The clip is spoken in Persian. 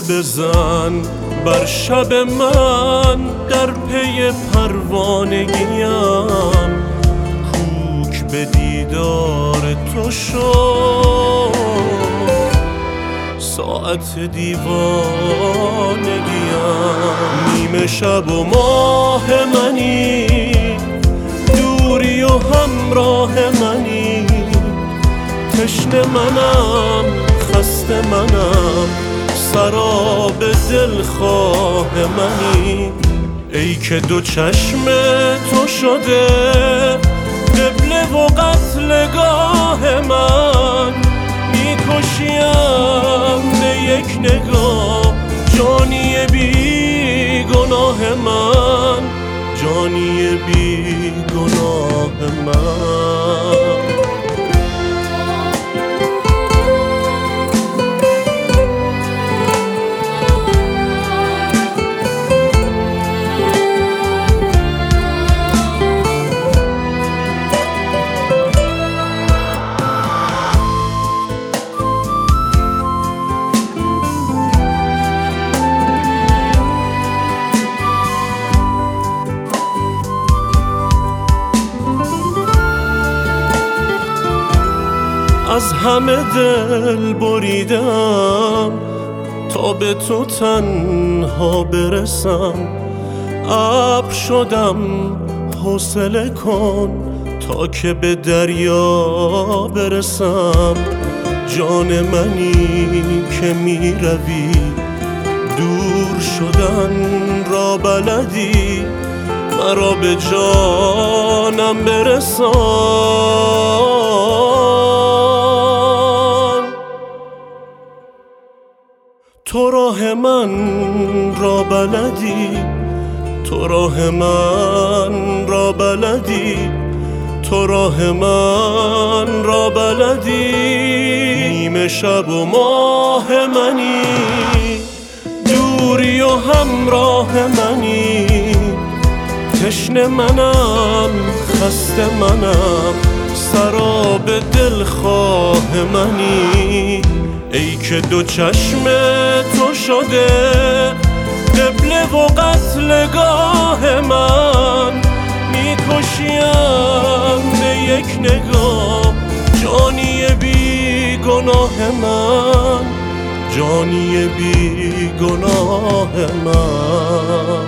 بزن بر شب من، در پی پروانگیم کوک به دیدار تو شد. ساعت دیوانگیم نیمه شب و ماه منی، دوری و همراه منی، تشنه منم خسته منم، سراب دلخواه منی. ای که دو چشم تو شده قبله و قتلگاه من، میکشیم به یک نگاه جانی بی گناه من، جانی بی گناه من. از همه دل بریدم تا به تو تنها برسم، ابر شدم حوصله کن تا که به دریا برسم. جان منی که می روی دور شدن را بلدی، مرا به جانم برسان. تو راه من را بلدی، تو راه من را بلدی، تو راه من را بلدی. نیمه شب و ماه منی، دوری و همراه منی، تشنه منم خسته منم، سراب دلخواه منی. ای که دو چشم تو شده قبله و قتلگاه من، میکشیم به یک نگاه جانی بی گناه من، جانی بی گناه من.